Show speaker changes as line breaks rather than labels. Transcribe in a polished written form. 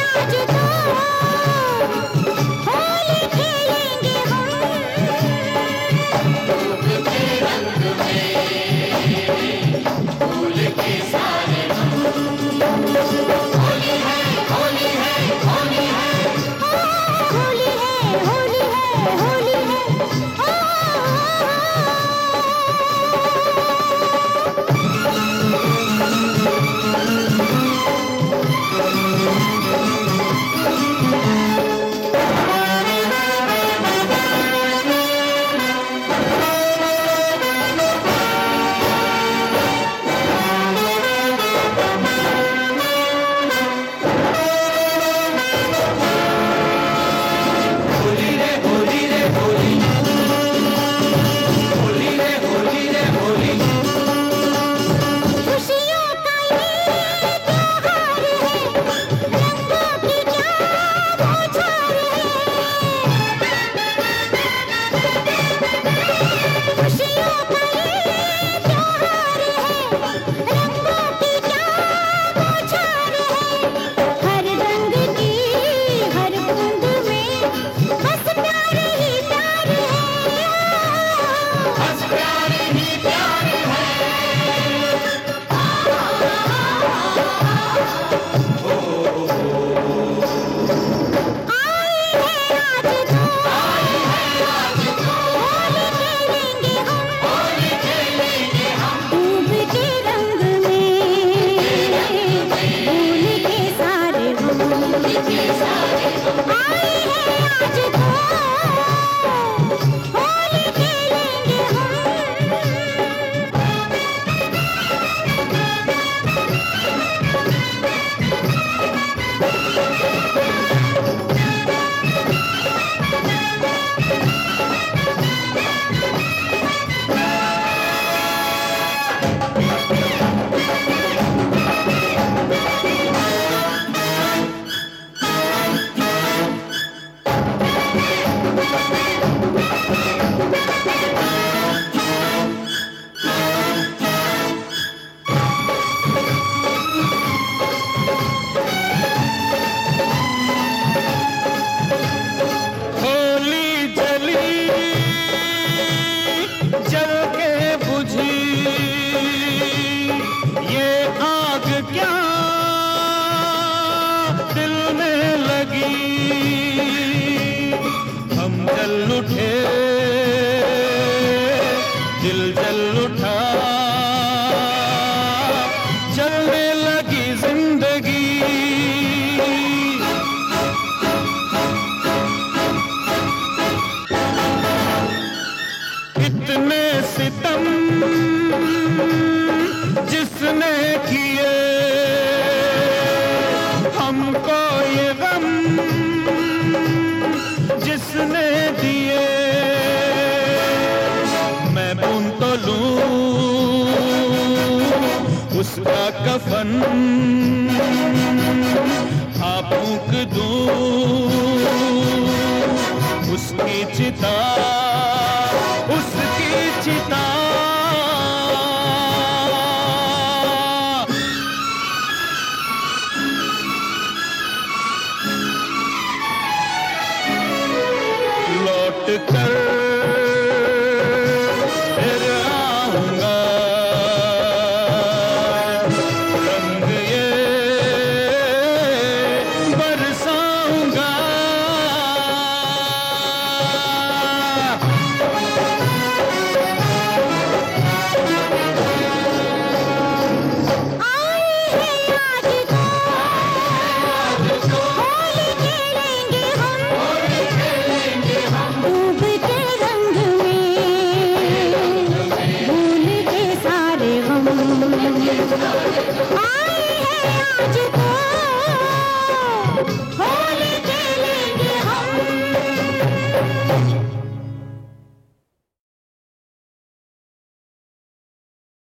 आज तो होली खेलेंगे होली है होली है होली है खुशियों का ये त्योहार है, रंगों की क्या बौछार है। खुशियों का ये त्योहार है, रंगों की क्या बौछार है। हर रंग की हर बूंद में बस प्यार ही प्यार है। बस प्यार ही प्यार है। आई है आज तो होली खेलेंगे हम डूब के रंग में भूल के सारे हम। आई है आज तो होली खेलेंगे
होली जली जल के बुझी, ये आग क्या दिल में लगी। हम जल उठे दिल जल उठा, जलने लगी जिंदगी। इतने सितम जिसने किए, हमको ये गम जिसने दिए। मैं बूंद तो लूं उसका कफन, हाँ फूंक दूं उसकी चिता, उसकी चिता। लौट कर